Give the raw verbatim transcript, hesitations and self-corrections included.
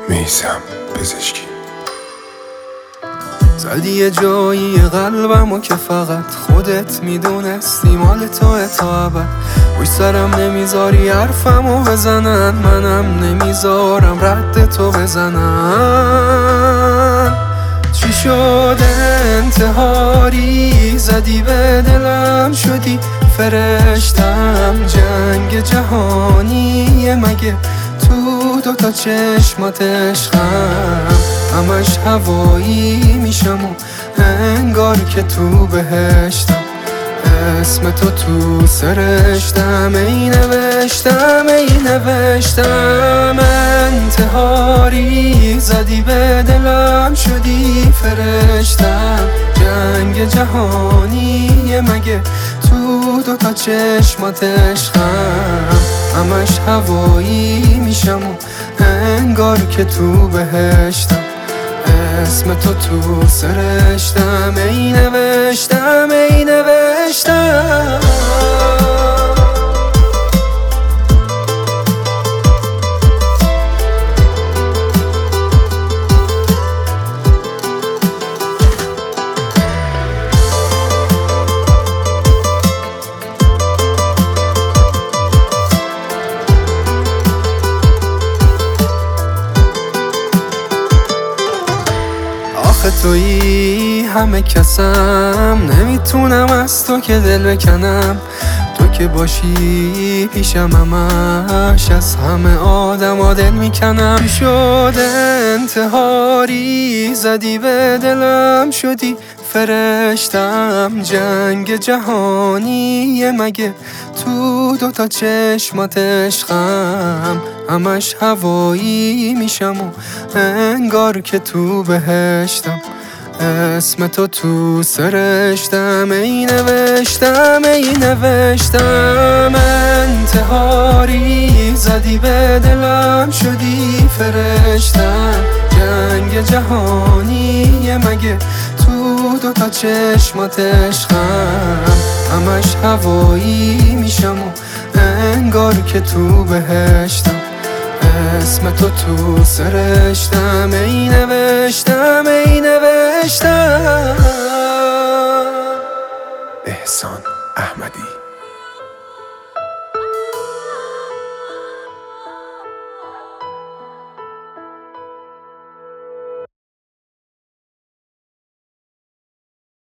میثم پزشکی. زدی یه جایی قلبمو که فقط خودت میدونستی مال توه تا ابد. روی سرم نمیذاری حرفمو بزنن، منم نمیذارم رد تو بزنن. چی شده انتحاری زدی به دلم، شدی فرشتم جنگ جهانیه مگه تو دوتا چشمات عشقم. همش هوایی میشم و انگار که تو بهشتم، اسم تو تو سرشتم، ای نوشتم ای نوشتم. انتحاری زدی به دلم، شدی فرشتم جنگ جهانیه مگه تو دوتا چشمات عشقم. همش هوایی میشم و انگار که تو بهشتم، اسم تو تو سرشتم، ای نوشتم ای نوشتم. آخه تویی همه کسم، نمیتونم از تو که دل بکنم. تو که باشی پیشم همش از همه آدم ها دل میکنم. چی شده انتحاری زدی به دلم، شدی فرشتم جنگ جهانیه مگه تو دوتا چشمات عشقم. همش هوایی میشم و انگار که تو بهشتم، اسم تو تو سرشتم، ای نوشتم ای نوشتم. انتحاری زدی به دلم، شدی فرشتم جنگ جهانیه مگه تو دوتا چشمات عشقم. همش هوایی میشم و انگار که تو بهشتم، اسم تو تو سرشتم، ای نوشتم ای نوشتم. احسان احمدی.